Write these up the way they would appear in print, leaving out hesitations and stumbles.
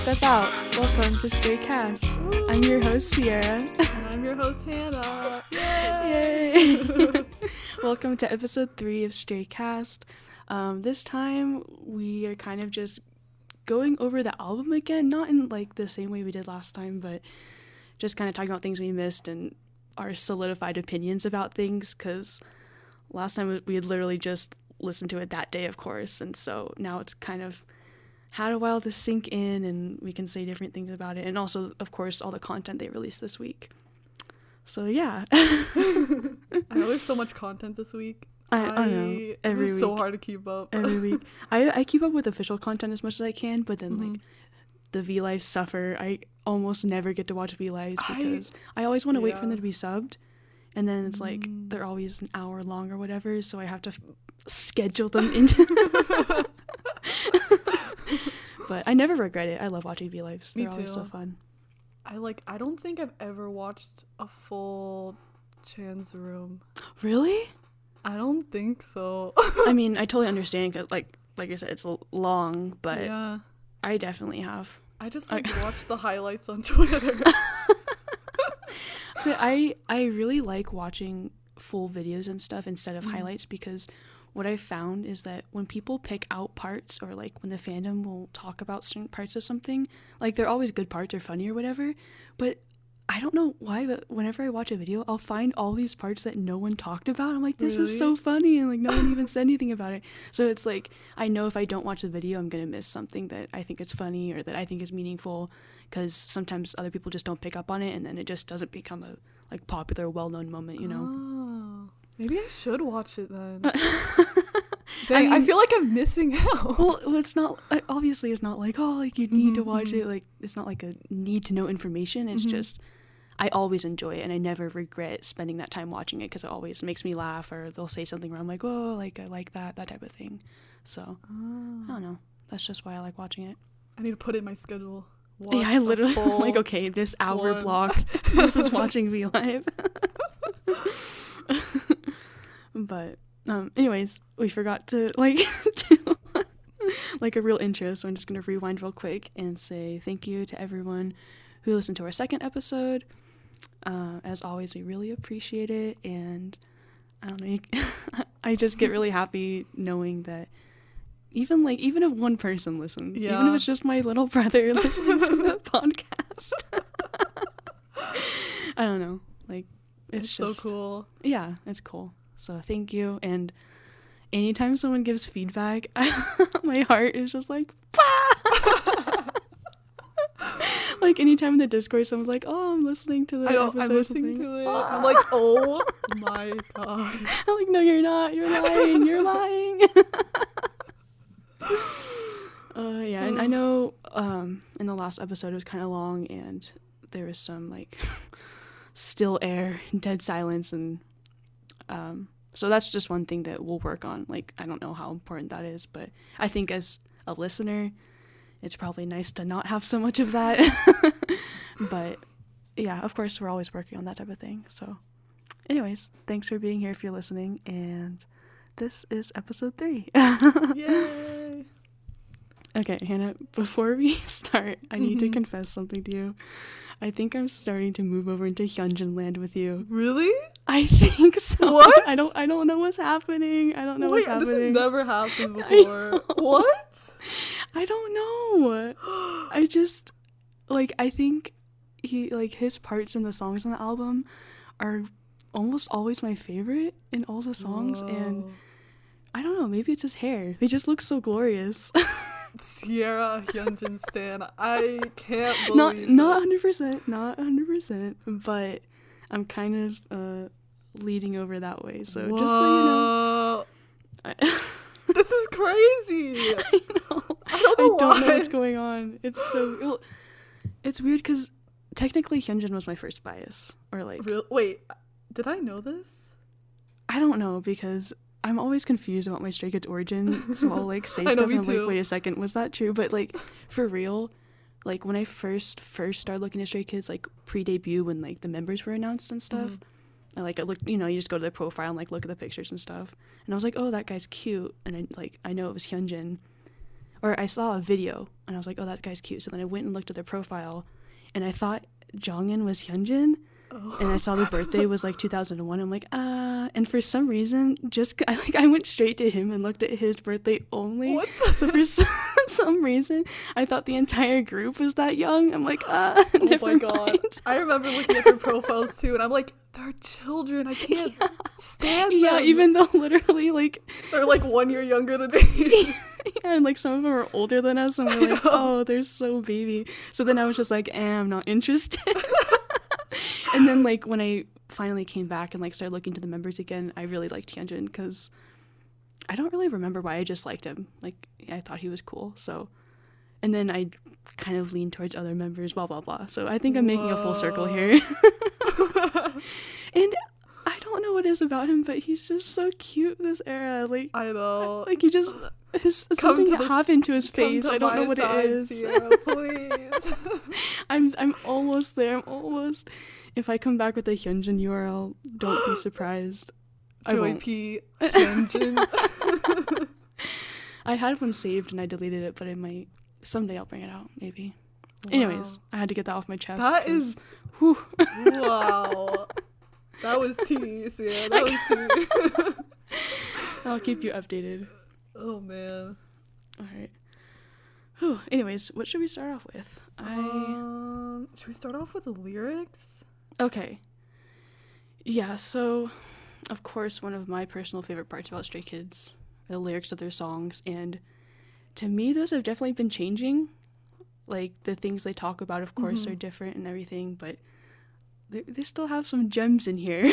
Step out. Welcome to Stray Cast. I'm your host, Sierra. And I'm your host, Hannah. Yay! Welcome to episode 3 of Stray Cast. This time, we are kind of just going over the album again, not in like the same way we did last time, but just kind of talking about things we missed and our solidified opinions about things, because last time we had literally just listened to it that day, of course, and so now it's kind of had a while to sink in and we can say different things about it, and also, of course, all the content they released this week. So yeah. I know there's so much content this week. I know. Every week. It's so hard to keep up. Every week. I keep up with official content as much as I can, but then like the V-Lives suffer. I almost never get to watch V-Lives because I always want to wait for them to be subbed, and then it's like they're always an hour long or whatever, so I have to schedule them into But I never regret it. I love watching V-Lives. They're always so fun. I don't think I've ever watched a full Chan's Room. Really? I don't think so. I mean, I totally understand, because like I said, it's long, but yeah. I definitely have. I just watch the highlights on Twitter. So I really like watching full videos and stuff instead of highlights, because what I found is that when people pick out parts, or like when the fandom will talk about certain parts of something, like they're always good parts or funny or whatever, but I don't know why, but whenever I watch a video, I'll find all these parts that no one talked about. I'm like, this is so funny, and like no one even said anything about it. So it's like, I know if I don't watch the video, I'm gonna miss something that I think is funny or that I think is meaningful, because sometimes other people just don't pick up on it, and then it just doesn't become a like popular, well-known moment, you know? Oh, maybe I should watch it then. Dang, I feel like I'm missing out. Well, it's not, obviously it's not like, oh, like you need to watch it, like it's not like a need to know information. It's just, I always enjoy it, and I never regret spending that time watching it, because it always makes me laugh, or they'll say something where I'm like, oh, like I like that type of thing. So I don't know, that's just why I like watching it. I need to put it in my schedule. Yeah, I literally I'm like, okay, this hour block, this is watching V-Live. But anyways, we forgot to do like a real intro, so I'm just gonna rewind real quick and say thank you to everyone who listened to our second episode. As always, we really appreciate it, and I don't know, I just get really happy knowing that even if one person listens, even if it's just my little brother listening to the podcast, I don't know, like it's just so cool. Yeah, it's cool. So thank you. And anytime someone gives feedback, my heart is just like, like anytime in the Discord someone's like, oh, I'm listening to the episode. I'm listening to it. I'm like, oh my god. I'm like, no, you're not. You're lying. You're lying. Yeah, and I know in the last episode it was kind of long, and there was some like still air, dead silence, and so that's just one thing that we'll work on. Like, I don't know how important that is, but I think as a listener, it's probably nice to not have so much of that. But yeah, of course, we're always working on that type of thing. So anyways, thanks for being here if you're listening, and this is episode 3. Yay! Okay, Hannah, before we start, I need to confess something to you. I think I'm starting to move over into Hyunjin land with you. Really? I think so. What? I don't know what's happening. I don't know what's happening. This has never happened before. What? I don't know. I just, like, I think his parts in the songs on the album are almost always my favorite in all the songs. Whoa. And I don't know, maybe it's his hair. They just look so glorious. Sierra Hyunjin stan. I can't believe not 100%, but I'm kind of leading over that way. So whoa. Just so you know, this is crazy. I know. I don't know what's going on. It's so it's weird, because technically Hyunjin was my first bias, or like. Wait, did I know this? I don't know, because I'm always confused about my Stray Kids origin, so I'll like say stuff and I'm like, wait a second, was that true? But like, for real, like when I first started looking at Stray Kids, like pre-debut, when like the members were announced and stuff, I looked, you just go to their profile and like look at the pictures and stuff, and I was like, oh, that guy's cute, and I know it was Hyunjin, or I saw a video and I was like, oh, that guy's cute. So then I went and looked at their profile and I thought Jongin was Hyunjin. Oh. And I saw the birthday was like 2001. I'm like, and for some reason, I went straight to him and looked at his birthday only. What? So for some reason, I thought the entire group was that young. I'm like, oh my god. mind. I remember looking at their profiles too, and I'm like, they're children. I can't stand them. Yeah, even though literally like they're like 1 year younger than me. Yeah, and like some of them are older than us, and we're like, oh, they're so baby. So then I was just like, I'm not interested. And then like when I finally came back and like started looking to the members again, I really liked Hyunjin because I don't really remember why, I just liked him. Like I thought he was cool. So, and then I kind of leaned towards other members, blah blah blah. So I think I'm making a full circle here. And I don't know what it is about him, but he's just so cute this era. Like I know. Like he just something happened to his face. I don't know what it is. Sierra, please. I'm almost there. I'm almost. If I come back with a Hyunjin URL, don't be surprised. Joy P. Hyunjin. I had one saved and I deleted it, but it might someday I'll bring it out, maybe. Wow. Anyways, I had to get that off my chest. That is whew. Wow. That was tea, Sierra. That was tea. I'll keep you updated. Oh man. All right. Whew. Anyways, what should we start off with? Should we start off with the lyrics? Okay. Yeah, so of course one of my personal favorite parts about Stray Kids, the lyrics of their songs, and to me those have definitely been changing. Like the things they talk about, of course, are different and everything, but they still have some gems in here.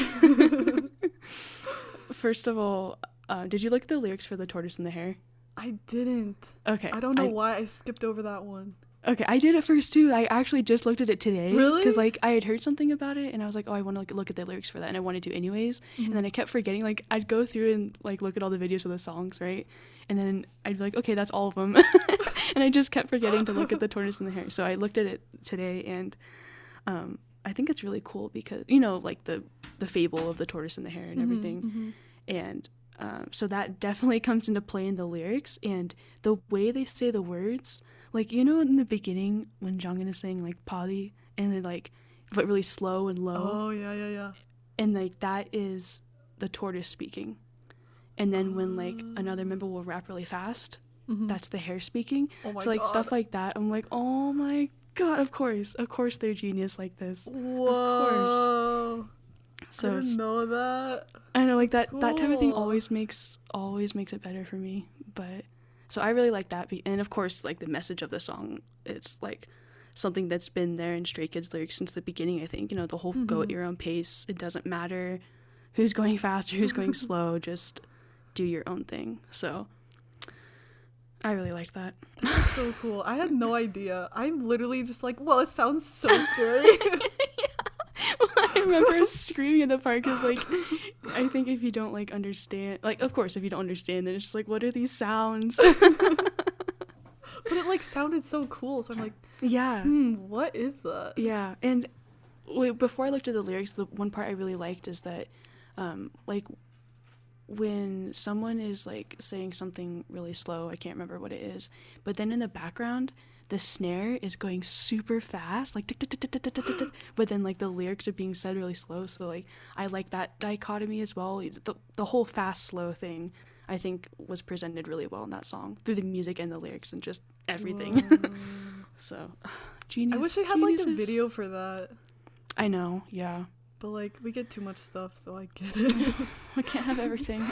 First of all, did you look at the lyrics for The Tortoise and the Hare? I didn't. Okay. I don't know why I skipped over that one. Okay, I did it first too. I actually just looked at it today. Really? Because like I had heard something about it and I was like, oh, I want to like look at the lyrics for that, and I wanted to anyways. And then I kept forgetting. Like I'd go through and like look at all the videos of the songs, right? And then I'd be like, okay, that's all of them. And I just kept forgetting to look at The Tortoise and the Hare. So I looked at it today, and I think it's really cool because like the fable of the tortoise and the hare and everything, and so that definitely comes into play in the lyrics and the way they say the words. Like, in the beginning when Jongin is saying, like, Polly, and then, like, but really slow and low. Oh, yeah. And, like, that is the tortoise speaking. And then when, like, another member will rap really fast, that's the hare speaking. Oh my so, like, God. stuff like that, I'm like, oh my God, of course they're genius like this. Whoa. Of course. So, I didn't know that. I know, like, that Cool. that type of thing always makes it better for me, but... So I really like that. And of course, like the message of the song, it's like something that's been there in Stray Kids lyrics since the beginning, I think. The whole go at your own pace. It doesn't matter who's going fast or who's going slow. Just do your own thing. So I really liked that. That's so cool. I had no idea. I'm literally just like, well, it sounds so scary. I remember screaming at the part because, like, I think if you don't, like, understand, like, of course, if you don't understand, then it's just like, what are these sounds? But it, like, sounded so cool, so I'm like, yeah. What is that? Yeah, and before I looked at the lyrics, the one part I really liked is that, like, when someone is, like, saying something really slow, I can't remember what it is, but then in the background, the snare is going super fast, like, but then, like, the lyrics are being said really slow, so, like, I like that dichotomy as well. The whole fast-slow thing, I think, was presented really well in that song, through the music and the lyrics and just everything. So, genius. I wish I had, like, a video for that. I know, yeah. But, like, we get too much stuff, so I get it. We can't have everything.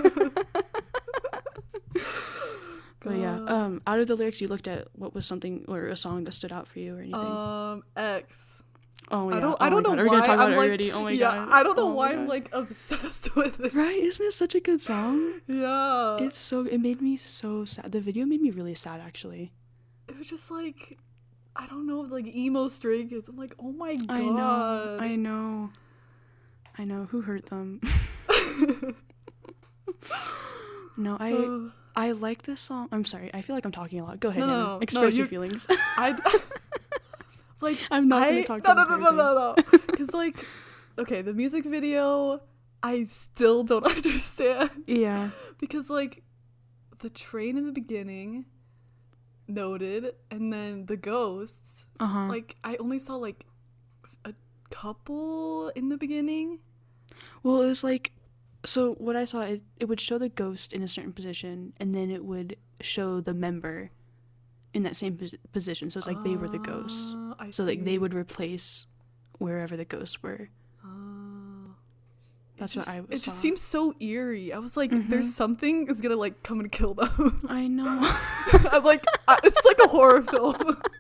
But yeah, out of the lyrics you looked at, what was something or a song that stood out for you or anything? X. Oh yeah. I don't know why. We're gonna talk about it like, already. Oh my yeah, God. I don't know why I'm like obsessed with it. Right? Isn't it such a good song? Yeah. It made me so sad. The video made me really sad, actually. It was just like, I don't know, it was like emo Stray Kids. I'm like, oh my God. I know. Who hurt them? No, I like this song. I'm sorry. I feel like I'm talking a lot. Go ahead. No, express your feelings. Like, I'm not going to talk to No. Because, like, okay, the music video, I still don't understand. Yeah. Because, like, the train in the beginning, noted, and then the ghosts. Like, I only saw like a couple in the beginning. Well, it was like, so what I saw, it would show the ghost in a certain position, and then it would show the member in that same position. So it's like they were the ghosts. So like they would replace wherever the ghosts were. That's what I saw. It just seems so eerie. I was like, there's something is gonna like come and kill them. I know. I'm like, it's like a horror film.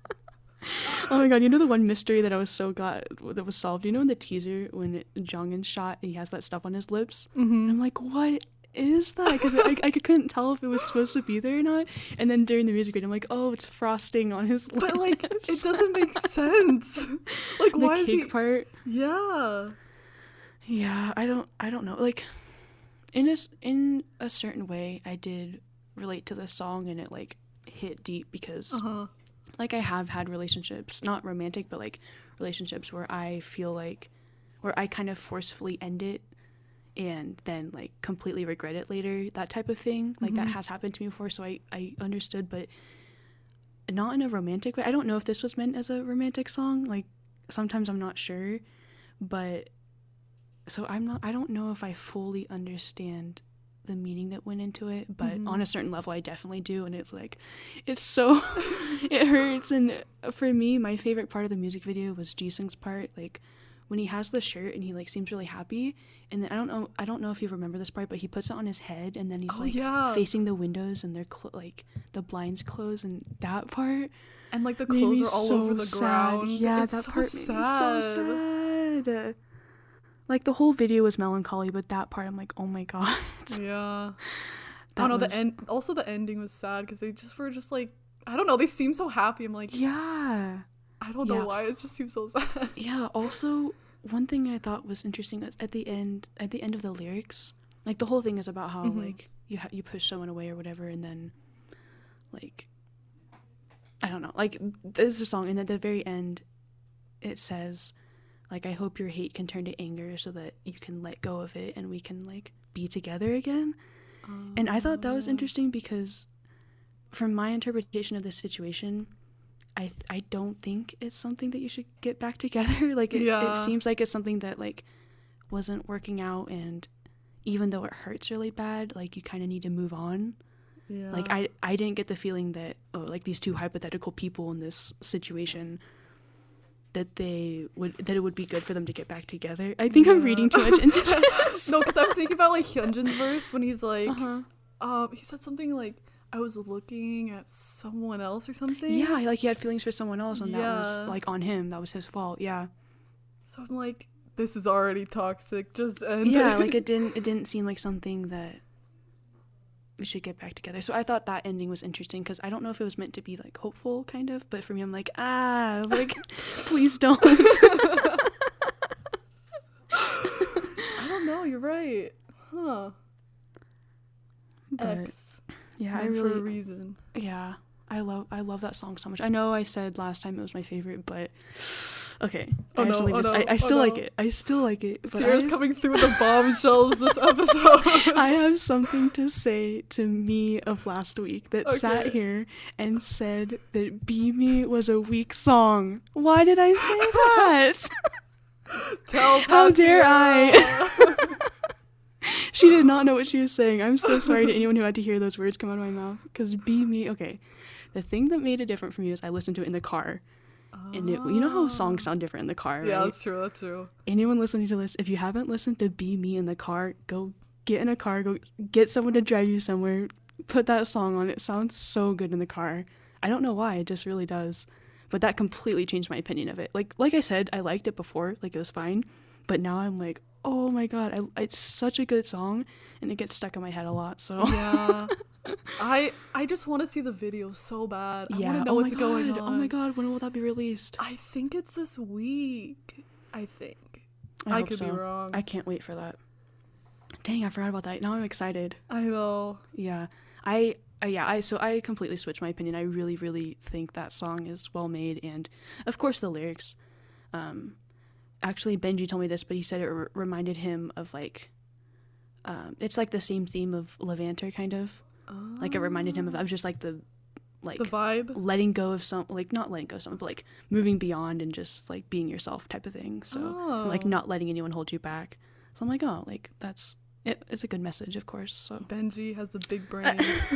Oh my god, you know the one mystery that I was so glad that was solved? You know in the teaser when Jong-un shot, he has that stuff on his lips? I'm like, what is that? Because I couldn't tell if it was supposed to be there or not. And then during the music video, I'm like, oh, it's frosting on his lips. But like, it doesn't make sense. Like, why is the cake part? Yeah. Yeah, I don't know. Like, in a certain way, I did relate to this song, and it like hit deep because like I have had relationships, not romantic, but like relationships where I feel like where I kind of forcefully end it and then like completely regret it later, that type of thing. Like that has happened to me before, so I understood, but not in a romantic way. I don't know if this was meant as a romantic song. Like sometimes I'm not sure, but so I don't know if I fully understand the meaning that went into it, but on a certain level I definitely do, and it's like it's so it hurts. And for me, my favorite part of the music video was Jisung's part, like when he has the shirt and he like seems really happy, and then I don't know if you remember this part, but he puts it on his head and then he's facing the windows and they're like the blinds close, and that part and like the clothes are all so over the sad. ground. Yeah, it's that so part made me so sad. Like the whole video was melancholy, but that part I'm like, oh my god. Yeah. I don't know, the end. Also, the ending was sad because they just were just like, I don't know. They seem so happy. I'm like, yeah. I don't know why. It just seems so sad. Yeah. Also, one thing I thought was interesting was at the end of the lyrics, like the whole thing is about how like you push someone away or whatever, and then like I don't know, like this is a song, and at the very end, it says, like, I hope your hate can turn to anger so that you can let go of it and we can, like, be together again. And I thought that was interesting because from my interpretation of this situation, I don't think it's something that you should get back together. Like, it seems like it's something that, like, wasn't working out, and even though it hurts really bad, like, you kind of need to move on. Yeah. Like, I didn't get the feeling that, like, these two hypothetical people in this situation, that it would be good for them to get back together. I think I'm reading too much into this. No, because I'm thinking about like Hyunjin's verse when he's like, he said something like, I was looking at someone else or something. Yeah, like he had feelings for someone else, and that was like on him. That was his fault. Yeah. So I'm like, this is already toxic. Just end. Yeah, like it didn't seem like something that we should get back together. So I thought that ending was interesting because I don't know if it was meant to be like hopeful kind of, but for me I'm like, like please don't. I don't know, you're right. Huh. But X. Yeah, it's for a reason. Yeah. I love that song so much. I know I said last time it was my favorite, but okay. I still like it. I still like it. But Sierra's coming through with the bombshells this episode. I have something to say to me of last week that sat here and said that Be Me was a weak song. Why did I say that? How dare I? She did not know what she was saying. I'm so sorry to anyone who had to hear those words come out of my mouth. Because Be Me, okay. The thing that made it different for me is I listened to it in the car. And you know how songs sound different in the car, right? Yeah, that's true. Anyone listening to this, if you haven't listened to Be Me in the car, go get in a car, go get someone to drive you somewhere, put that song on. It sounds so good in the car. I don't know why, it just really does. But that completely changed my opinion of it. Like I said, I liked it before, like it was fine. But now I'm like, oh my god, it's such a good song, and it gets stuck in my head a lot, so. Yeah. I just want to see the video so bad. I want to know what's going on. Oh my god, when will that be released? I think it's this week. I think. I could be wrong. I can't wait for that. Dang, I forgot about that. Now I'm excited. I know. Yeah. So I completely switched my opinion. I really, really think that song is well made, and of course the lyrics. Actually, Benji told me this, but he said it reminded him of like, it's like the same theme of Levanter, kind of. Oh. Like it reminded him of just like the like the vibe, letting go of some, like not letting go of something, but like moving beyond and just like being yourself type of thing. So and, like not letting anyone hold you back. So I'm like, oh, like that's it. It's a good message, of course. So Benji has the big brain.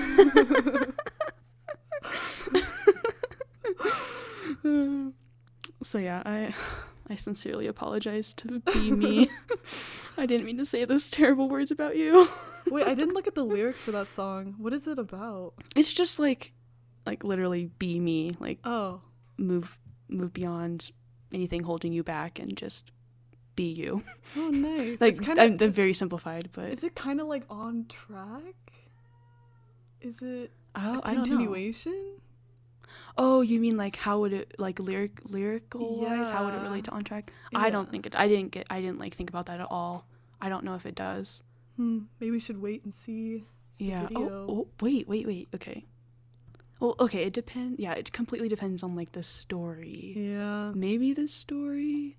So yeah, I sincerely apologize to be me. I didn't mean to say those terrible words about you. Wait, I didn't look at the lyrics for that song. What is it about? It's just like literally be me, like move beyond anything holding you back and just be you. Oh, nice. Like I'm very simplified, but is it kind of like On Track? Is it a continuation? Oh, you mean like how would it like lyrical wise? How would it relate to On Track? Yeah. I don't think it. I didn't like think about that at all. I don't know if it does. Maybe we should wait and see. Yeah. Oh, wait. Okay. Well, okay. It depends. Yeah, it completely depends on like the story. Yeah. Maybe the story.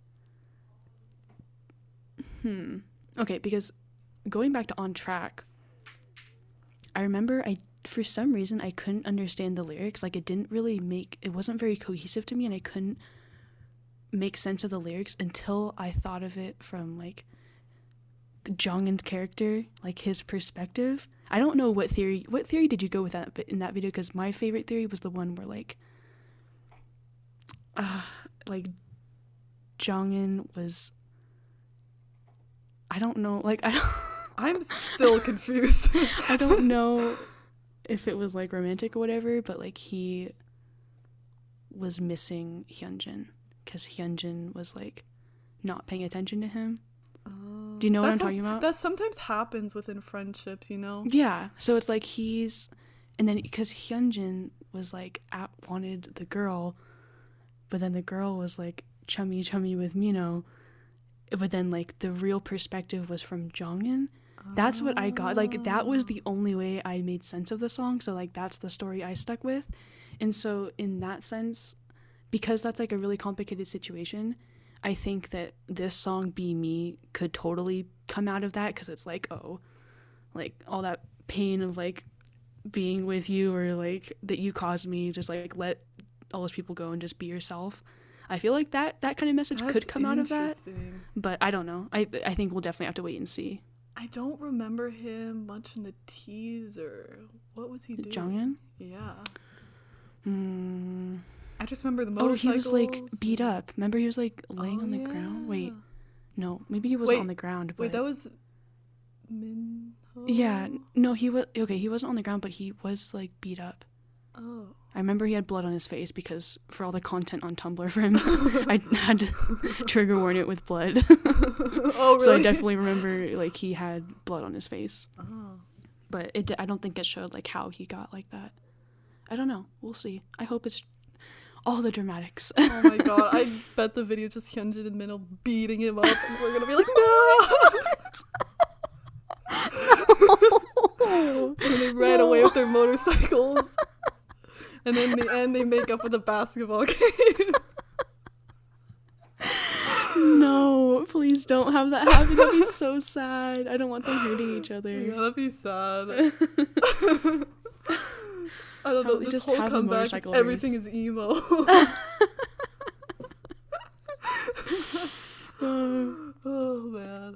Okay, because going back to On Track, I remember for some reason I couldn't understand the lyrics. Like it wasn't very cohesive to me, and I couldn't make sense of the lyrics until I thought of it from like Jonghyun's character, like his perspective. I don't know what theory did you go with that in that video, because my favorite theory was the one where like Jonghyun was, I don't know, like I'm still confused. I don't know if it was like romantic or whatever, but like he was missing Hyunjin because Hyunjin was like not paying attention to him. Do you know what I'm talking about? That sometimes happens within friendships, you know? Yeah. So it's like and then because Hyunjin was like wanted the girl, but then the girl was like chummy with Mino, but then like the real perspective was from Jonghyun. That's what I got. Like that was the only way I made sense of the song. So like that's the story I stuck with. And so in that sense, because that's like a really complicated situation, I think that this song Be Me could totally come out of that, because it's like, oh, like all that pain of like being with you, or like that you caused me, just like let all those people go and just be yourself. I feel like that kind of message could come out of that, but I don't know. I think we'll definitely have to wait and see. I don't remember him much in the teaser. What was he doing? Jonghyun? Yeah. I just remember the motorcycles. Oh, he was like beat up. Remember, he was like laying on the ground. Wait, no, maybe he wasn't on the ground. But... Wait, that was Minho. Yeah, no, he was okay. He wasn't on the ground, but he was like beat up. Oh. I remember he had blood on his face because for all the content on Tumblr for him, I had to trigger warn it with blood. Oh, really? So I definitely remember like he had blood on his face. Oh. But I don't think it showed like how he got like that. I don't know. We'll see. I hope it's all the dramatics. Oh my god, I bet the video just Hyunjin and Minho beating him up, and we're gonna be like, no! And they ran away with their motorcycles. And then in the end, they make up with a basketball game. No, please don't have that happen. That'd be so sad. I don't want them hurting each other. Yeah, that'd be sad. I don't know, this whole comeback, everything is emo. Oh,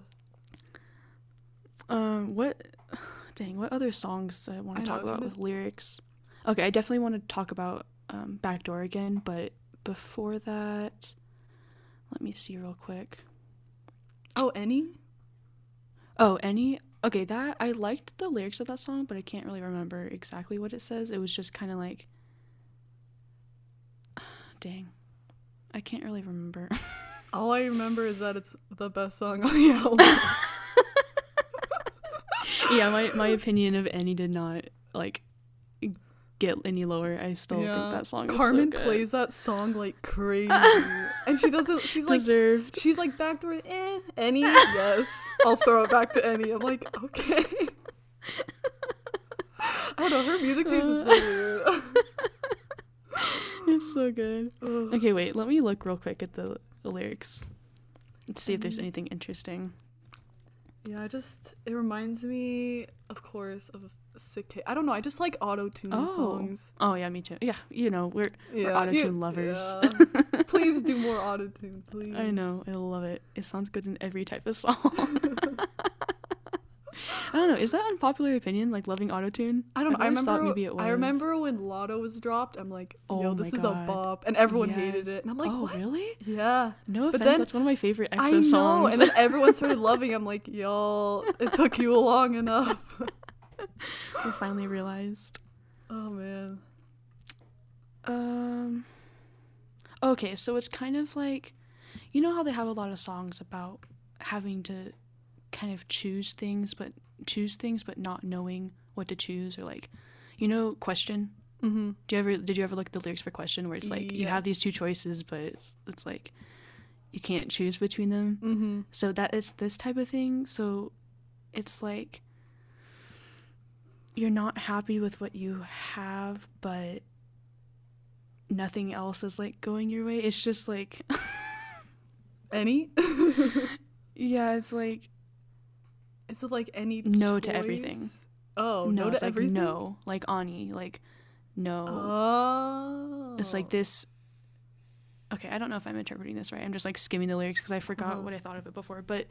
man. What other songs do I want to talk about with lyrics? Okay, I definitely want to talk about Backdoor again, but before that, let me see real quick. Oh, Any? Oh, Any? Okay, that, I liked the lyrics of that song, but I can't really remember exactly what it says. It was just kind of like, dang, I can't really remember. All I remember is that it's the best song on the album. Yeah, my opinion of Any did not, like, get any lower. I still think that song is Carmen so good. plays that song like crazy. And she's Deserved. She's like Backdoor, Any, yes. I'll throw it back to Any. I'm like, okay. I don't know, her music taste is so weird. It's so good. Okay, wait, let me look real quick at the lyrics. Let's see if there's anything interesting. Yeah, it reminds me, of course, of Sick K. I don't know, I just like auto-tune songs. Oh, yeah, me too. Yeah, we're auto-tune lovers. Yeah. Please do more auto-tune, please. I know, I love it. It sounds good in every type of song. I don't know, is that unpopular opinion, like loving autotune? I don't know. I remember when Lotto was dropped, I'm like, yo, oh this my is God. a bop, and everyone hated it. And I'm like, oh, what? Really? Yeah. No offense, but then, that's one of my favorite EXO I know, songs. and then everyone started loving it. I'm like, y'all, it took you long enough. We finally realized. Oh, man. Okay, so it's kind of like, you know how they have a lot of songs about having to kind of choose things but not knowing what to choose, or like, Question. Mm-hmm. Did you ever look at the lyrics for Question, where it's like, you have these two choices, but it's like you can't choose between them. Mm-hmm. So that is this type of thing. So it's like you're not happy with what you have, but nothing else is like going your way. It's just like Any? Yeah, it's like, is it like any no choice? to everything. Oh, no to it's like everything? no, like Ani, like no. Oh. It's like this. Okay, I don't know if I'm interpreting this right. I'm just like skimming the lyrics because I forgot what I thought of it before. But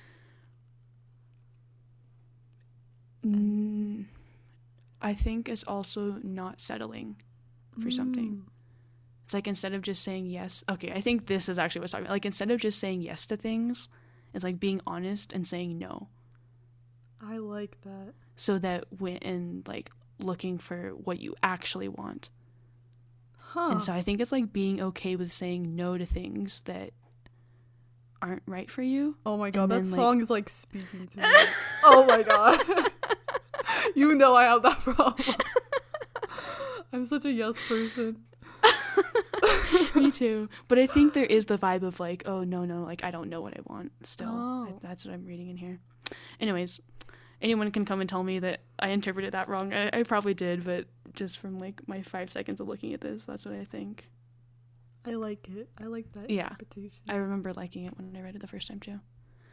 I think it's also not settling for something. It's like, instead of just saying yes. Okay, I think this is actually what's talking about. Like, instead of just saying yes to things, it's like being honest and saying no. I like that. So that when like looking for what you actually want. Huh. And so I think it's like being okay with saying no to things that aren't right for you. Oh my God, that then, song is like speaking to me. Oh my God. You know I have that problem. I'm such a yes person. Me too. But I think there is the vibe of like, oh, no, like, I don't know what I want still. Oh. That's what I'm reading in here. Anyways, anyone can come and tell me that I interpreted that wrong. I probably did, but just from like my 5 seconds of looking at this, that's what I think. I like it. I like that interpretation. I remember liking it when I read it the first time too.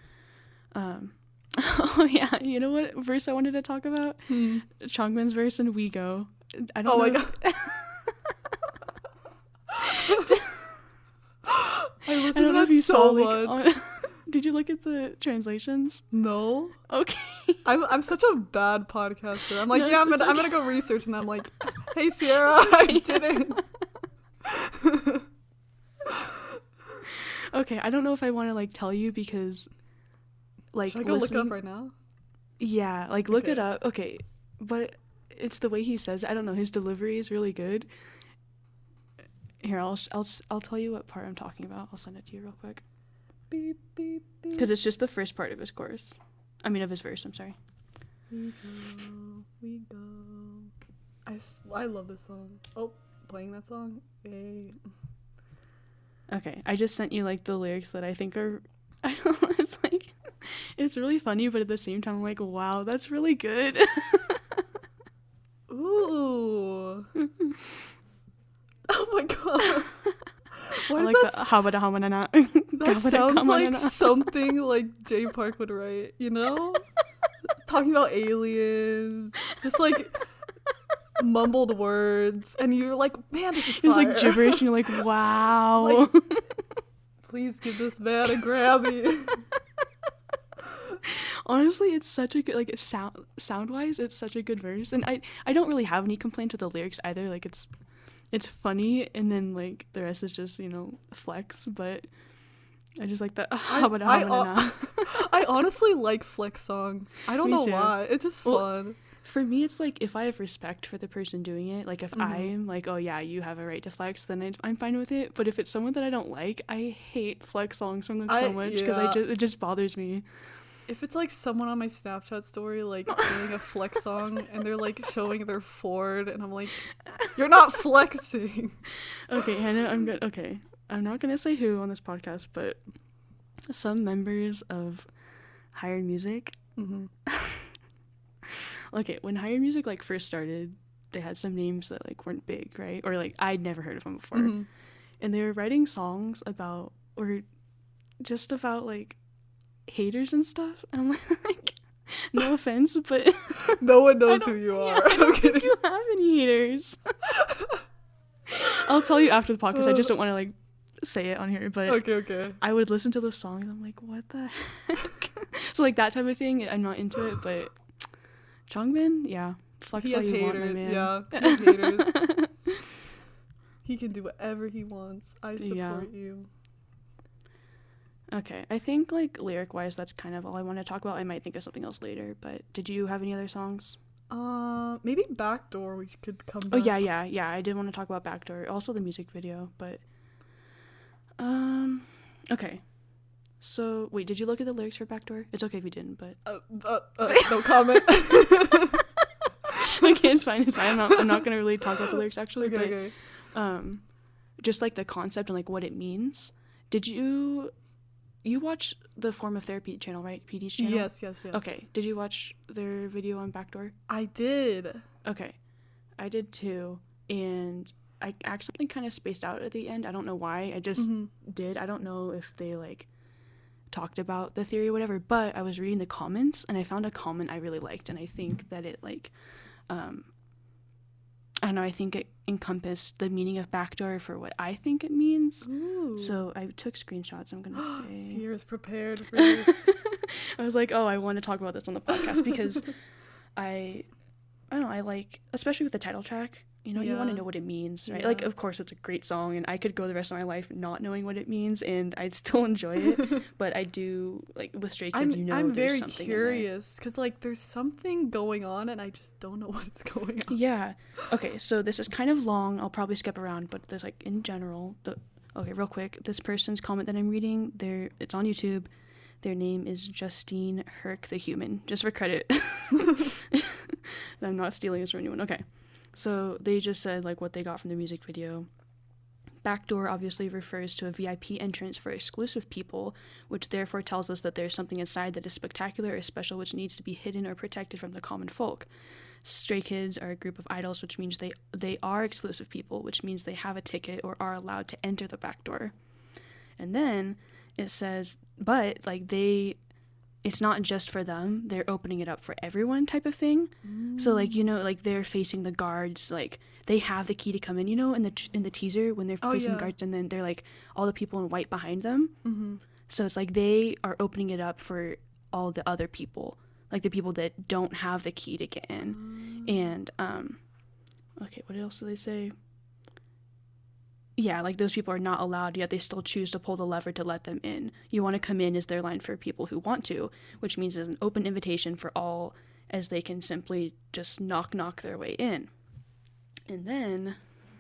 Oh yeah, you know what verse I wanted to talk about? Chongmin's verse in We Go. I don't know. My God. I listened I don't to know if that you so saw much. Did you look at the translations? No. Okay. I'm such a bad podcaster. I'm like, No, yeah, I'm gonna go research, and I'm like, hey Sierra, I didn't. Okay, I don't know if I want to like tell you because like, should I go look it up right now? Yeah, like look it up. Okay, but it's the way he says it. I don't know, his delivery is really good. Here, I'll tell you what part I'm talking about. I'll send it to you real quick. Beep beep beep. Because it's just the first part of his chorus. I mean, of his verse. I'm sorry. We go. I love this song. Oh, playing that song. Yay. Okay, I just sent you like the lyrics that I think are. I don't know. It's like, it's really funny, but at the same time, I'm like, wow, that's really good. Ooh. Oh my God. What I like that? the habada. That sounds like something like Jay Park would write, you know? Talking about aliens, just like mumbled words, and you're like, man, this is fire. It's like gibberish, and you're like, wow. Like, please give this man a Grammy. Honestly, it's such a good, like, sound wise, it's such a good verse, and I don't really have any complaints with the lyrics either. Like, it's funny, and then like the rest is just, flex, but I just like that. I honestly like flex songs. I don't know too. why. It's just fun. For me, it's like, if I have respect for the person doing it, like if I'm like, oh yeah, you have a right to flex, then I'm fine with it. But if it's someone that I don't like, I hate flex songs from them so much because it just bothers me. If it's like someone on my Snapchat story like doing a flex song and they're like showing their Ford, and I'm like, you're not flexing. Okay, Hannah, I'm not gonna say who on this podcast, but some members of Hired Music. Okay, when Hired Music like first started, they had some names that like weren't big, right? Or like I'd never heard of them before, and they were writing songs about like haters and stuff. I'm like, no offense, but no one knows who you are. I don't think you have any haters. I'll tell you after the podcast. I just don't want to like say it on here, but okay. I would listen to the songs. I'm like, what the heck? So like that type of thing, I'm not into it. But Changbin, yeah, flex all you want, my man. Yeah, he has haters. He can do whatever he wants. I support you. Okay, I think like lyric wise, that's kind of all I want to talk about. I might think of something else later. But did you have any other songs? Maybe Backdoor. We could come back. Oh yeah. I did want to talk about Backdoor. Also the music video, but okay. So wait, did you look at the lyrics for Backdoor? It's okay if you didn't, but no comment. Okay, it's fine. I'm not gonna really talk about the lyrics actually. Okay. Just like the concept and like what it means. Did you watch the Form of Therapy channel, right? PD's channel? Yes. Okay. Did you watch their video on Backdoor? I did. Okay. I did too. And I actually kind of spaced out at the end. I don't know why. I just did. I don't know if they like talked about the theory or whatever, but I was reading the comments and I found a comment I really liked, and I think that it like I don't know, I think it encompassed the meaning of backdoor for what I think it means. Ooh. So I took screenshots, I'm gonna say. Sierra's prepared for this. I was like, oh, I want to talk about this on the podcast because I don't know, I like, especially with the title track, you know, you want to know what it means, right? Like, of course, it's a great song, and I could go the rest of my life not knowing what it means, and I'd still enjoy it. But I do, like, with Stray Kids, I'm there's very something curious, because, like, there's something going on, and I just don't know what's going on. Yeah. Okay, so this is kind of long. I'll probably skip around, but there's, like, in general, okay, real quick, this person's comment that I'm reading, it's on YouTube. Their name is Justine Herc the Human, just for credit. I'm not stealing this from anyone. Okay. So they just said like what they got from the music video. Backdoor obviously refers to a VIP entrance for exclusive people, which therefore tells us that there's something inside that is spectacular or special which needs to be hidden or protected from the common folk. Stray Kids are a group of idols, which means they are exclusive people, which means they have a ticket or are allowed to enter the back door. And then it says, but like it's not just for them, they're opening it up for everyone type of thing. So like, you know, like they're facing the guards, like they have the key to come in, you know, in the teaser when they're facing guards, and then they're like all the people in white behind them. So it's like they are opening it up for all the other people, like the people that don't have the key to get in. And okay, what else do they say? Yeah, like those people are not allowed, yet they still choose to pull the lever to let them in. You want to come in is their line for people who want to, which means it's an open invitation for all, as they can simply just knock their way in. And then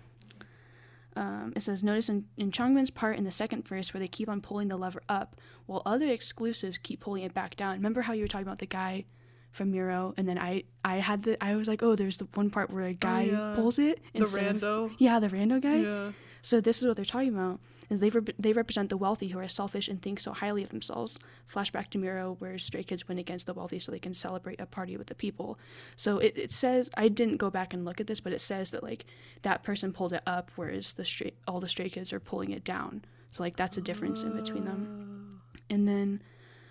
it says, notice in Changbin's part in the second verse where they keep on pulling the lever up, while other exclusives keep pulling it back down. Remember how you were talking about the guy from Miro, and then I was like, oh, there's the one part where a guy pulls it. The rando? The rando guy? Yeah. So this is what they're talking about. Is they represent the wealthy who are selfish and think so highly of themselves. Flashback to Miro, where Stray Kids win against the wealthy so they can celebrate a party with the people. So it says, I didn't go back and look at this, but it says that like that person pulled it up, whereas all the Stray Kids are pulling it down. So like that's a difference in between them. And then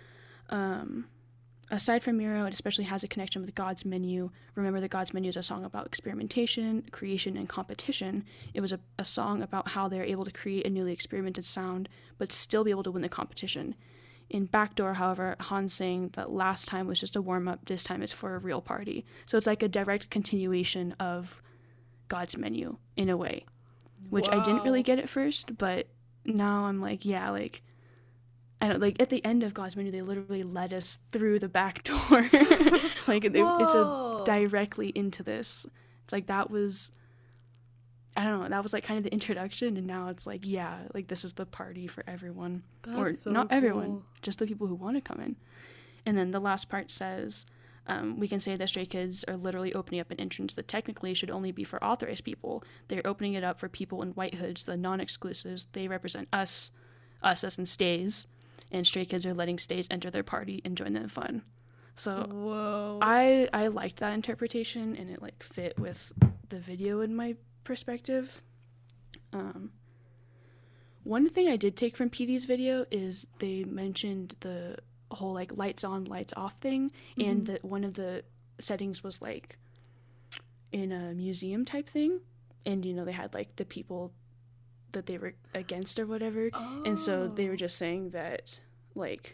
aside from Miro, it especially has a connection with God's Menu. Remember that God's Menu is a song about experimentation, creation, and competition. It was a song about how they're able to create a newly experimented sound, but still be able to win the competition. In Backdoor, however, Han's saying that last time was just a warm-up, this time is for a real party. So it's like a direct continuation of God's Menu, in a way. Which I didn't really get at first, but now I'm like, yeah, like, I don't, like, at the end of God's Menu, they literally led us through the back door. Like, it's directly into this. It's like, that was, I don't know, that was, like, kind of the introduction, and now it's like, yeah, like, this is the party for everyone. That's so not everyone, cool. just the people who want to come in. And then the last part says, we can say that Stray Kids are literally opening up an entrance that technically should only be for authorized people. They're opening it up for people in white hoods, the non-exclusives. They represent us as in stays. And Stray Kids are letting stays enter their party and join the fun. So I liked that interpretation, and it like fit with the video in my perspective. One thing I did take from PD's video is they mentioned the whole like lights on, lights off thing, and that one of the settings was like in a museum type thing, and you know they had like the people that they were against or whatever, and so they were just saying that like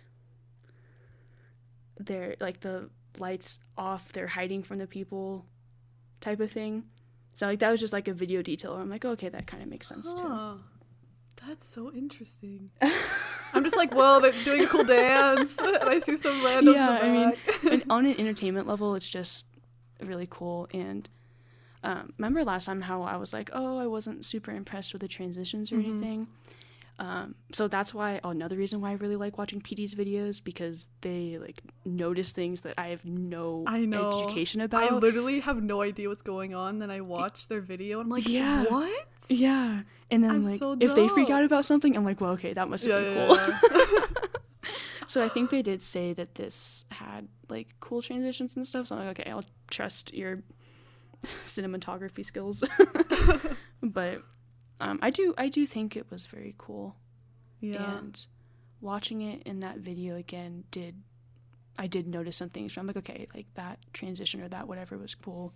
they're like the lights off, they're hiding from the people type of thing. So like that was just like a video detail where I'm like, oh, okay, that kind of makes sense too. That's so interesting. I'm just like, well, they're doing a cool dance, and I see some randos in the back. I mean, and on an entertainment level, it's just really cool. And remember last time how I was like, oh, I wasn't super impressed with the transitions or anything. So that's why another reason why I really like watching PD's videos, because they like notice things that I have no education about. I literally have no idea what's going on. Then I watch their video and I'm like, what? Yeah. And then like if they freak out about something, I'm like, well, okay, that must have been cool. So I think they did say that this had like cool transitions and stuff. So I'm like, okay, I'll trust your cinematography skills. But I do think it was very cool. Yeah. And watching it in that video again I did notice some things. I'm like, okay, like that transition or that whatever was cool.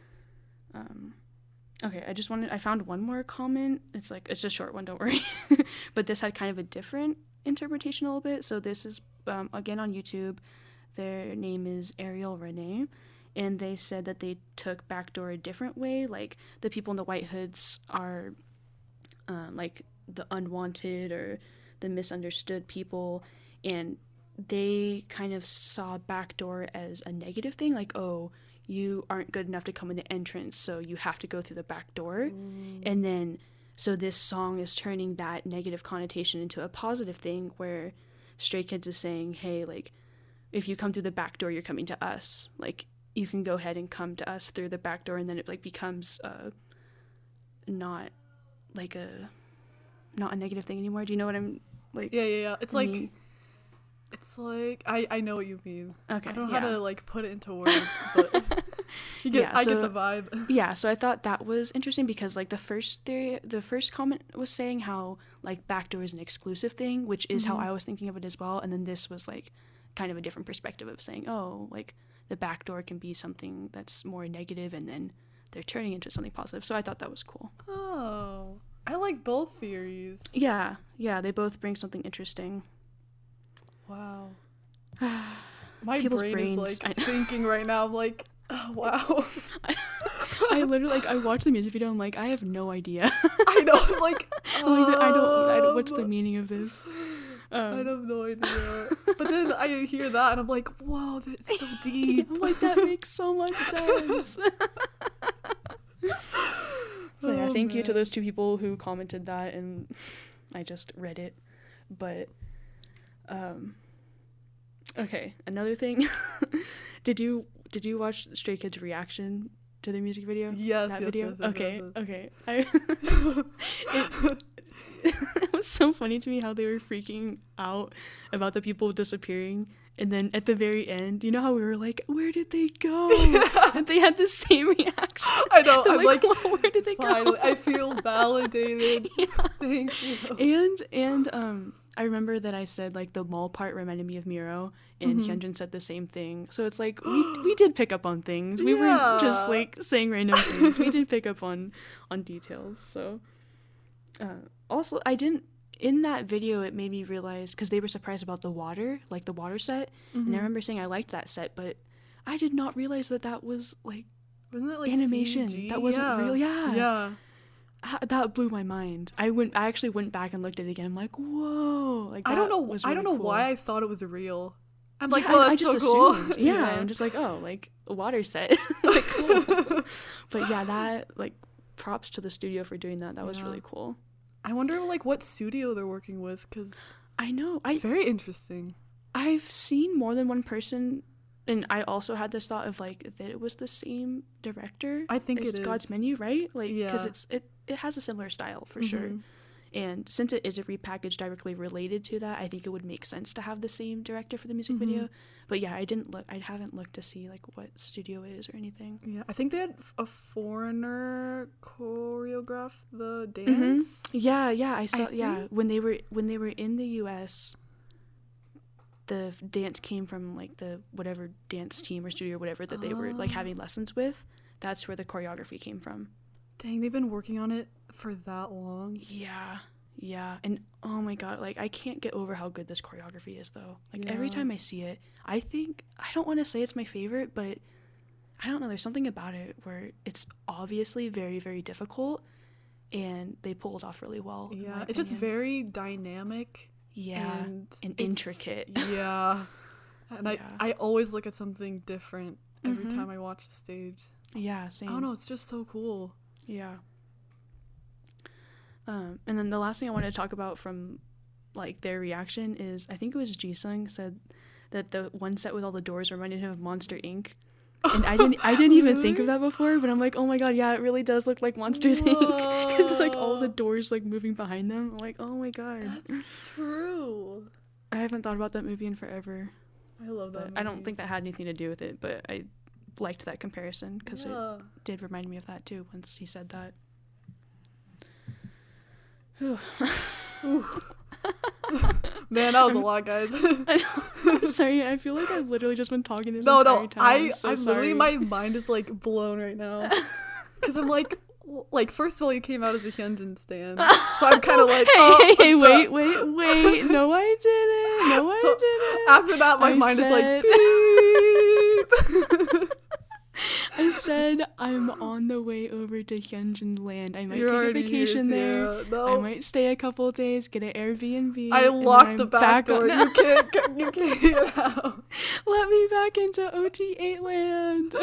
Okay, I found one more comment. It's a short one, don't worry. But this had kind of a different interpretation a little bit. So this is, again, on YouTube. Their name is Ariel Renee. And they said that they took Backdoor a different way. Like, the people in the white hoods are, like, the unwanted or the misunderstood people. And they kind of saw Backdoor as a negative thing. Like, oh, you aren't good enough to come in the entrance, so you have to go through the back door. And then so this song is turning that negative connotation into a positive thing, where Stray Kids is saying, hey, like, if you come through the back door, you're coming to us. Like, you can go ahead and come to us through the back door, and then it like becomes not a negative thing anymore. Do you know what I'm like? Yeah. It's like it's like I know what you mean. Okay. I don't know how to like put it into words, but I get the vibe. Yeah, so I thought that was interesting because like the first comment was saying how like Backdoor is an exclusive thing, which is how I was thinking of it as well. And then this was like kind of a different perspective of saying, oh, like the backdoor can be something that's more negative, and then they're turning into something positive. So I thought that was cool. Oh, I like both theories. Yeah, they both bring something interesting. Wow. My brain is like thinking right now. I'm like, oh, wow. I literally I watched the music video. I'm like, I have no idea. I know. I'm like, I don't. What's the meaning of this? I have no idea. But then I hear that and I'm like, whoa, that's so deep. I'm like, that makes so much sense. So yeah, thank you to those two people who commented that, and I just read it. But okay, another thing. Did you watch Stray Kids' reaction to the music video? Yes. Yes, okay. It was so funny to me how they were freaking out about the people disappearing, and then at the very end, you know how we were like, where did they go? Yeah. And they had the same reaction. I know. They're I'm like, well, where did they go? I feel validated. Yeah. Thank you. And I remember that I said like the mall part reminded me of Miro, and Hyunjin said the same thing. So it's like we did pick up on things. We weren't just like saying random things. We did pick up on details. So also I didn't, in that video it made me realize, because they were surprised about the water set, and I remember saying I liked that set, but I did not realize that was like, wasn't that like animation CG? That wasn't real. Yeah. That blew my mind. I actually went back and looked at it again. I'm like, whoa! Like, I don't know cool. why I thought it was real. I'm like, well, that's I just so assumed. cool. Yeah, I'm just like, oh, like a water set. Like, cool. But yeah, that like props to the studio for doing that. That was really cool. I wonder like what studio they're working with, because I know it's very interesting. I've seen more than one person. And I also had this thought of like that it was the same director. I think it's it is God's Menu, right? Like, because it has a similar style for sure. And since it is a repackage directly related to that, I think it would make sense to have the same director for the music video. But yeah, I haven't looked to see like what studio it is or anything. Yeah, I think they had a foreigner choreograph the dance. Yeah, I saw. When they were in the US. the dance came from like the whatever dance team or studio or whatever that they were like having lessons with. That's where the choreography came from. Dang, they've been working on it for that long. Yeah, and oh my god, like I can't get over how good this choreography is though. Like every time I see it, I don't want to say it's my favorite, but I don't know, there's something about it where it's obviously very, very difficult and they pull it off really well. Yeah, it's just very dynamic. Yeah, and intricate. Yeah. And I always look at something different every time I watch the stage. Yeah, same. I don't know, it's just so cool. Yeah. And then the last thing I wanted to talk about from like their reaction is, I think it was Jisung said that the one set with all the doors reminded him of Monster Inc. And I didn't even think of that before, but I'm like, oh my god, yeah, it really does look like Monsters Inc. Because it's like all the doors like moving behind them. I'm like, oh my god, that's true. I haven't thought about that movie in forever. I love that movie. I don't think that had anything to do with it, but I liked that comparison because it did remind me of that too once he said that. Man, that was a lot, guys. I'm sorry, I feel like I've literally just been talking this entire time. I'm literally, my mind is like blown right now. Because I'm like, first of all, you came out as a Hyunjin stan. So I'm kind of like, hey, wait. No, I didn't. After that, my mind is like, beep. I said I'm on the way over to Hyunjin Land. I might take a vacation there. No. I might stay a couple of days, get an Airbnb. I locked the back door. You can't get out. Let me back into OT8 Land.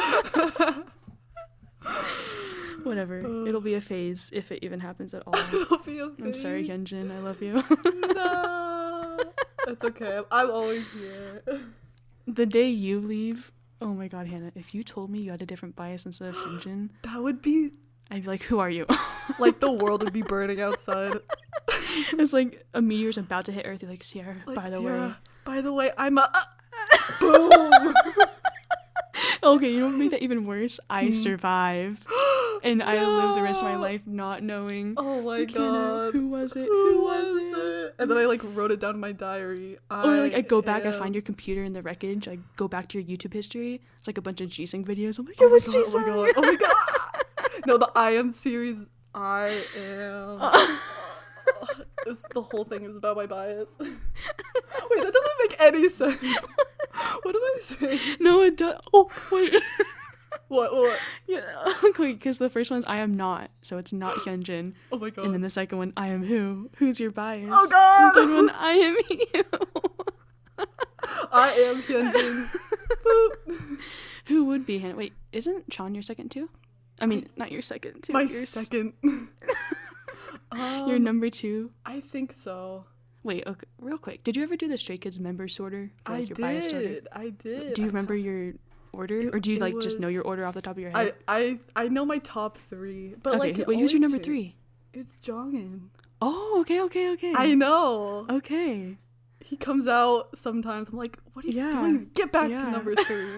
Whatever. It'll be a phase if it even happens at all. It'll be a phase. I'm sorry, Hyunjin. I love you. No. It's okay. I'm always here. The day you leave... Oh my god, Hannah, if you told me you had a different bias instead of Hyunjin, that would be... I'd be like, who are you? Like, the world would be burning outside. It's like a meteor's about to hit Earth. You're like, Sierra, like, by the way, I'm a... Boom! Okay, you know what made that even worse? I survive. And I live the rest of my life not knowing. Oh my god. Who was it? Who was it? And then I like wrote it down in my diary. Or like I go back, I find your computer in the wreckage, I go back to your YouTube history. It's like a bunch of Jisung videos. I'm like, it was Jisung. Oh my god. No, the I Am series. I am. The whole thing is about my bias. Wait, that doesn't make any sense. What am I saying? No, it does. Oh, wait. What? Yeah, okay, because the first one's I am not, so it's not Hyunjin. Oh my god. And then the second one, I am who? Who's your bias? Oh god! The third one, I am you. I am Hyunjin. Who would be Hannah? Wait, isn't Chan your second too? I mean, not your second too. My second. Your number two? I think so. Wait, okay, real quick. Did you ever do the Stray Kids member sorter? For, like, I your bias sorter? I did. Do you remember your order? Or do you, like, just know your order off the top of your head? I know my top three. But, okay, like, wait, who's your number three? It's Jongin. Oh, okay. I know. Okay. He comes out sometimes. I'm like, what are you doing? Get back to number three.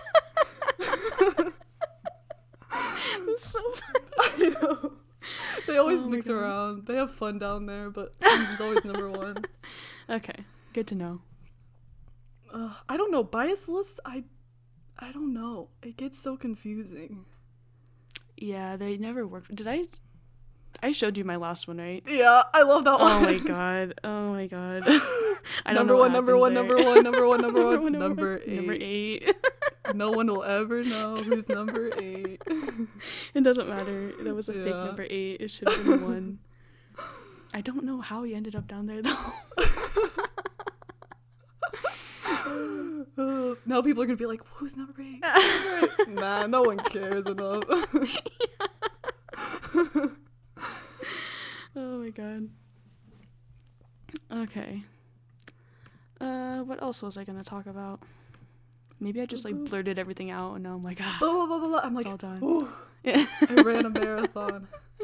That's so funny. I know. They always mix around. They have fun down there, but he's always number one. Okay, good to know. I don't know. Bias list, I don't know. It gets so confusing. Yeah, they never work. I showed you my last one, right? Yeah, I love that one. Oh my god. I don't know number one, number 8. Number 8. No one will ever know who's number 8. It doesn't matter. That was a fake number 8. It should have been 1. I don't know how he ended up down there though. Now people are gonna be like, who's number 8? Nah, no one cares enough. Oh my god. Okay. What else was I gonna talk about? Maybe I just like blurted everything out and now I'm like, blah, blah, blah. I'm like, it's all done. Ooh, I ran a marathon.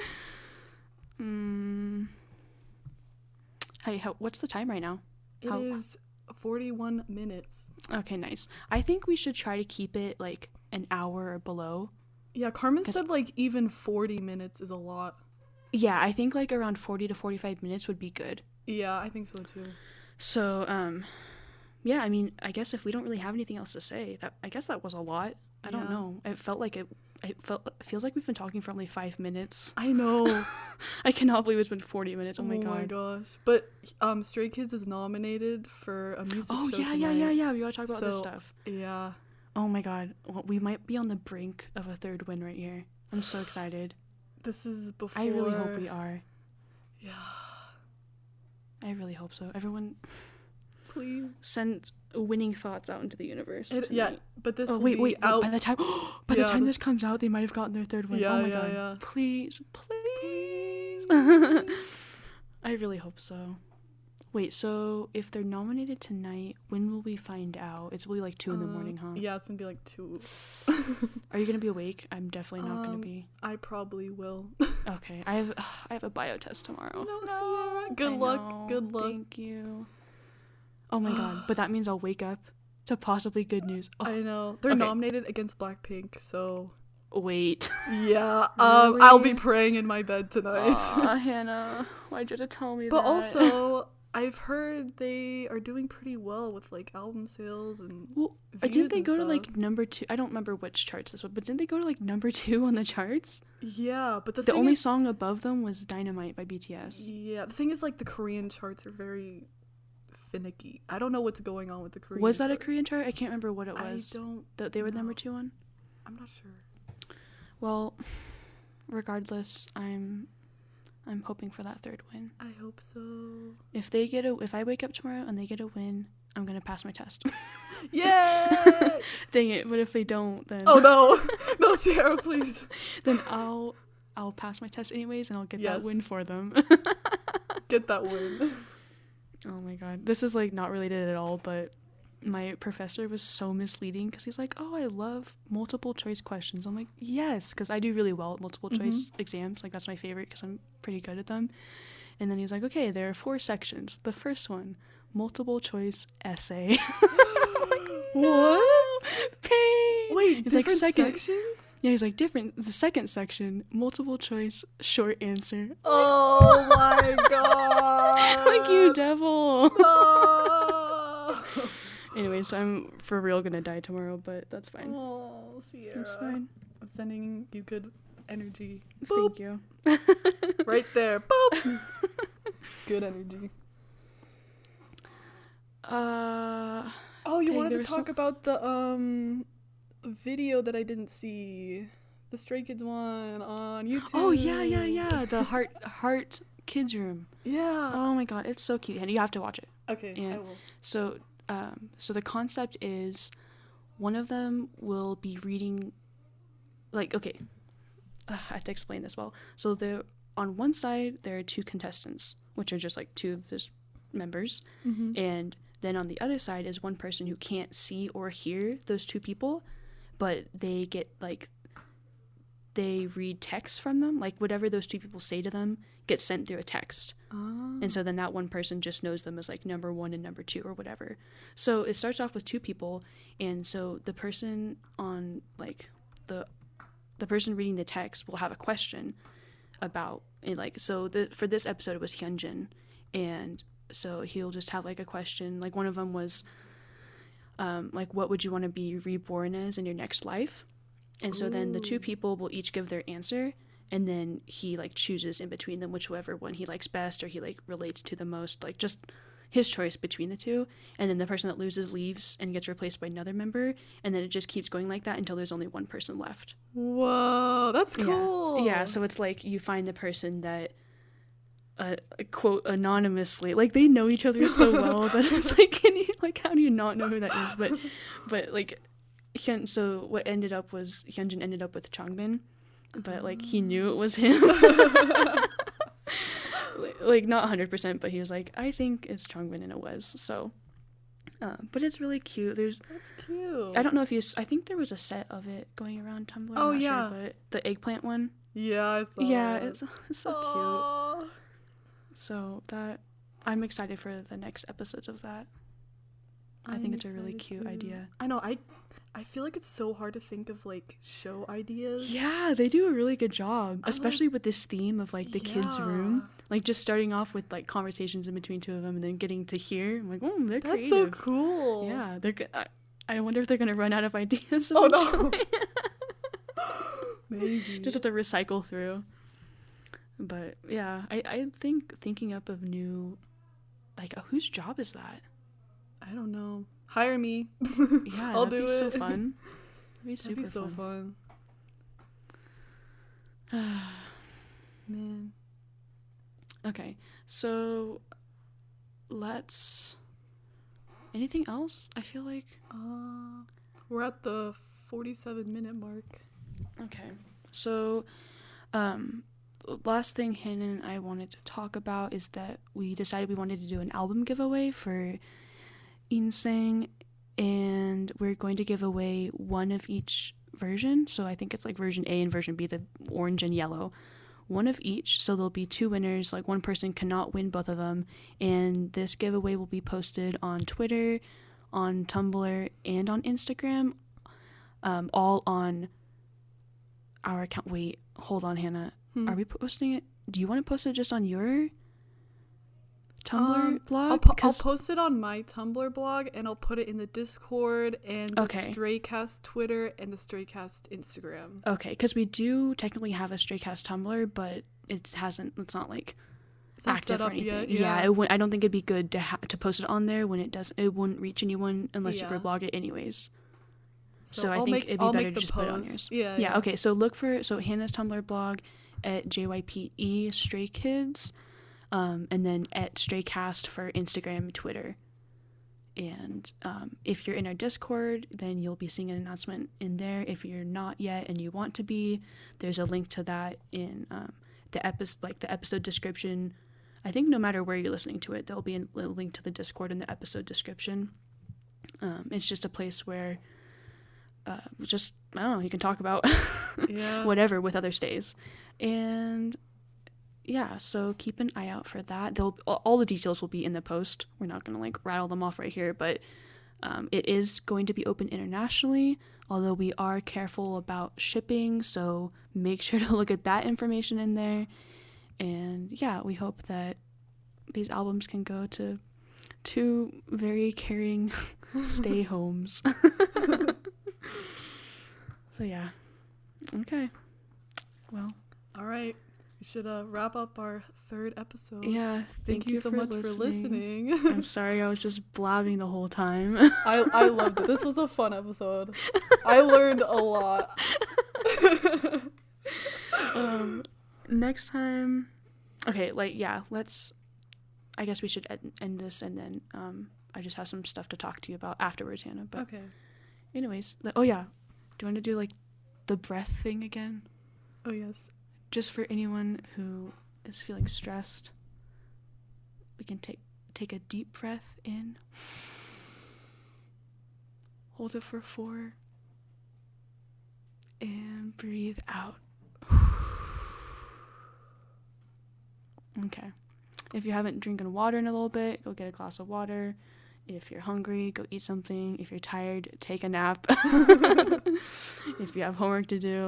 Hey, what's the time right now? It is 41 minutes. Okay, nice. I think we should try to keep it like an hour or below. Yeah, Carmen said like even 40 minutes is a lot. Yeah, I think like around 40 to 45 minutes would be good. Yeah, I think so too. So, yeah, I mean, I guess if we don't really have anything else to say, I guess that was a lot. I don't know. It felt like it feels like we've been talking for only 5 minutes. I know. I cannot believe it's been 40 minutes. Oh my god. Oh my gosh. But Stray Kids is nominated for a music show tonight. Yeah. We gotta talk about this stuff. Yeah. Oh my god. Well, we might be on the brink of a third win right here. I'm so excited. This is before... I really hope we are. Yeah. I really hope so. Everyone... Please. Send winning thoughts out into the universe. Yeah, but this will wait, be out... By the time this comes out, they might have gotten their third win. Oh my god. Yeah. Please. I really hope so. Wait, so if they're nominated tonight, when will we find out? It's really like 2 in the morning, huh? Yeah, it's gonna be like 2. Are you gonna be awake? I'm definitely not gonna be. I probably will. Okay, I have a bio test tomorrow. No, Sierra. Good luck. Thank you. Oh my god, but that means I'll wake up to possibly good news. Oh. I know. They're nominated against Blackpink, so... Wait. Yeah, Really? I'll be praying in my bed tonight. Hannah, why'd you have to tell me but that? But also, I've heard they are doing pretty well with, like, album sales and didn't they go to, like, number 2? I don't remember which charts this was, but didn't they go to, like, number 2 on the charts? Yeah, but the only song above them was Dynamite by BTS. Yeah, the thing is, like, the Korean charts are very... finicky. I don't know what's going on with the Korean Was that chart. a Korean chart? I can't remember what it was. I don't that they were number 2 on? I'm not sure. Well, regardless, I'm hoping for that third win. I hope so. If I wake up tomorrow and they get a win, I'm gonna pass my test. Yay! Dang it, but if they don't, then oh no. No, Sierra, please. Then I'll pass my test anyways and I'll get that win for them. Get that win. Oh my god. This is like not related at all, but my professor was so misleading because he's like, oh, I love multiple choice questions. I'm like, yes, because I do really well at multiple choice exams. Like, that's my favorite because I'm pretty good at them. And then he's like, okay, there are 4 sections. The first one, multiple choice essay. Like, what? Pain. Wait, he's different like, sections? Yeah, he's like, different. The second section, multiple choice short answer. Oh my god. Like, you devil. No. Anyway, so I'm for real gonna die tomorrow, but that's fine. Oh, Sierra. That's fine. I'm sending you good energy. Boop. Thank you. Right there. Boop. Good energy. Oh, you wanted to talk about the video that I didn't see. The Stray Kids one on YouTube. Oh, yeah. The heart kids room. Yeah. Oh my god, it's so cute. And you have to watch it. Okay, I will. So the concept is one of them will be reading, like, okay, I have to explain this well. So on one side, there are 2 contestants, which are just like 2 of his members. And then on the other side is one person who can't see or hear those 2 people, but they get, like, they read text from them, like whatever those 2 people say to them gets sent through a text. And so then that one person just knows them as like number 1 and number 2 or whatever. So it starts off with 2 people, and so the person on like the person reading the text will have a question about it, like, so for this episode it was Hyunjin, and so he'll just have like a question, like one of them was like, what would you want to be reborn as in your next life? And so then the 2 people will each give their answer, and then he like chooses in between them whichever one he likes best or he like relates to the most, like just his choice between the 2. And then the person that loses leaves and gets replaced by another member, and then it just keeps going like that until there's only one person left. Whoa, that's cool. Yeah, so it's like you find the person that quote anonymously, like they know each other so well that it's like, can you, like, how do you not know who that is? But like so what ended up was Hyunjin ended up with Changbin, but like he knew it was him. Like not 100%, but he was like, I think it's Changbin, and it was. So but it's really cute. That's cute. I don't know if I think there was a set of it going around Tumblr. I'm not sure, but the eggplant one. Yeah, I saw it's so cute. So that I'm excited for the next episodes of that. I think it's a really cute idea. I know. I feel like it's so hard to think of like show ideas. Yeah, they do a really good job, especially with this theme of like the kids' room. Like just starting off with like conversations in between two of them, and then getting to hear. I'm like, oh, they're creative. That's so cool. Yeah, they're. I wonder if they're gonna run out of ideas. Oh no. Maybe. Just have to recycle through. But yeah, I think thinking up of new, like, whose job is that? I don't know. Hire me. Yeah, I'll that'd do be it. so fun. That'd be so fun. Man. Okay, so let's. Anything else? I feel like. We're at the 47-minute mark. Okay, so, last thing Hannah and I wanted to talk about is that we decided we wanted to do an album giveaway for Insang, and we're going to give away one of each version. So I think it's like version A and version B, the orange and yellow. One of each, so there'll be two winners. Like, one person cannot win both of them, and this giveaway will be posted on Twitter, on Tumblr, and on Instagram, all on our account. Wait, hold on, Hannah. Are we posting it? Do you want to post it just on your Tumblr blog? I'll post it on my Tumblr blog, and I'll put it in the Discord and the Straycast Twitter and the Straycast Instagram. Okay, because we do technically have a Straycast Tumblr, but it's not like active or anything. Yeah, I don't think it'd be good to post it on there when it wouldn't reach anyone unless you reblog it anyways. So I think it'd be better to just put it on yours. Yeah. Okay, so look for Hannah's Tumblr blog at JYPE Stray Kids, and then at Straycast for Instagram, Twitter. And if you're in our Discord, then you'll be seeing an announcement in there. If you're not yet and you want to be, there's a link to that in the episode description. I think no matter where you're listening to it, there'll be a link to the Discord in the episode description. It's just a place where I don't know, you can talk about whatever with other stays. And yeah, so keep an eye out for that. All the details will be in the post. We're not going to like rattle them off right here, but it is going to be open internationally, although we are careful about shipping, so make sure to look at that information in there. And yeah, we hope that these albums can go to two very caring stay homes. So yeah. Okay. Well. All right. We should wrap up our third episode. Yeah. Thank you so much for listening. I'm sorry I was just blabbing the whole time. I loved it. This was a fun episode. I learned a lot. Next time. Okay, I guess we should end this, and then I just have some stuff to talk to you about afterwards, Hannah. But okay. Anyways, do you want to do like the breath thing again? Oh yes. Just for anyone who is feeling stressed, we can take a deep breath in. Hold it for 4. And breathe out. Okay. If you haven't drinking water in a little bit, go get a glass of water. If you're hungry, go eat something. If you're tired, take a nap. If you have homework to do,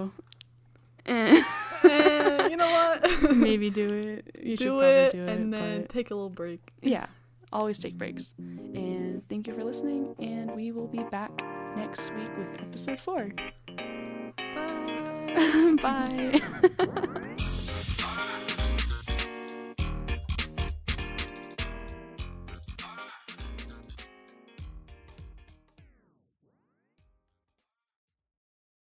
you know what? Maybe do it. You should probably do it. And then take a little break. Yeah. Always take breaks. And thank you for listening. And we will be back next week with episode 4. Bye. Bye.